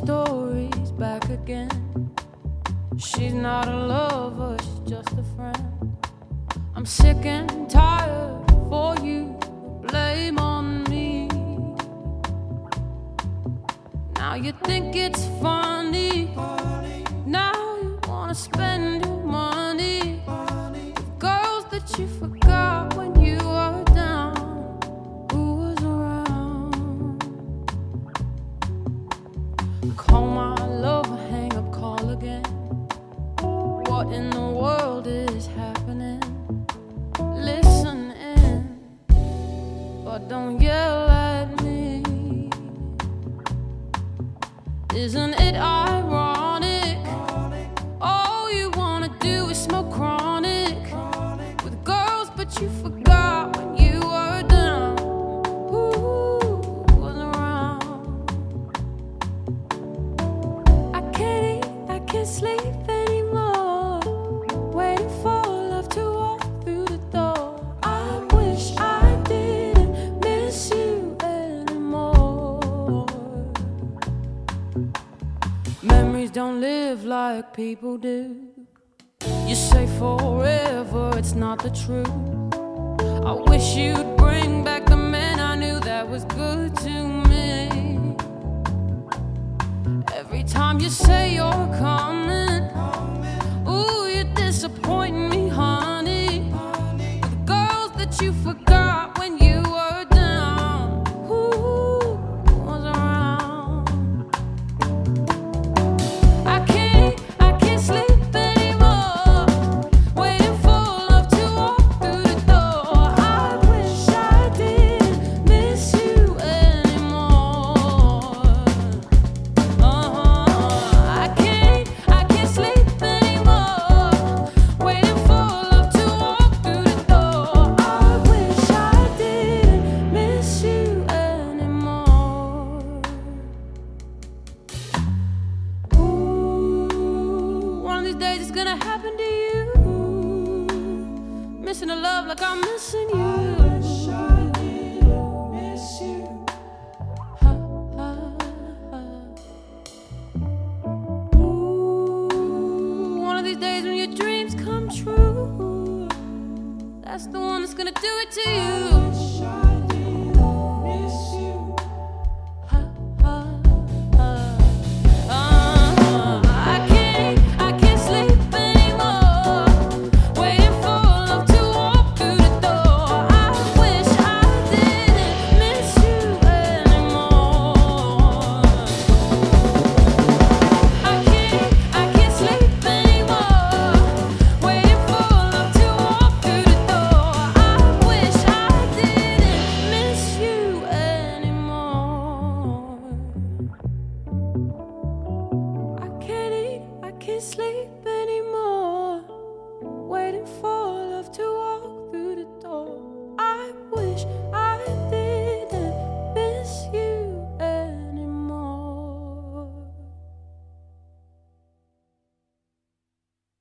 stories back again. She's not a lover, she's just a friend. I'm sick and tired for you to blame on me. Now you think it's funny. Now you wanna spend your money with girls that you forgot when you were down. Who was around? Call my lover, hang up, call again. What in the world is happening? Listen in, but don't yell at me. Isn't it ironic? All you wanna do is smoke chronic with girls, but you forgot when you were down. Who was around? I can't eat, I can't sleep anymore, waiting for love to walk through the door. I wish I didn't miss you anymore. Memories don't live like people do. You say forever, it's not the truth. I wish you'd bring back the man I knew that was good to me. Every time you say you're coming, ooh, you're disappointing me, honey. With girls that you forgot when you were down. Who was around? I can't sleep anymore, waiting for love to walk through the door. I wish I didn't miss you anymore. I can't sleep anymore, waiting for love to walk through the door. I wish I didn't miss you anymore. Ooh, one of these days it's gonna happen to you. Missing a love like I'm missing you. I wish I didn't miss you. Ooh, one of these days when your dreams come true, that's the one that's gonna do it to you. I wish I didn't miss you. I can't sleep anymore, waiting for love to walk through the door. I wish I didn't miss you anymore. I can't sleep anymore, waiting for love to walk through the door. I wish I didn't miss you anymore. I can't eat, I can't sleep anymore, waiting for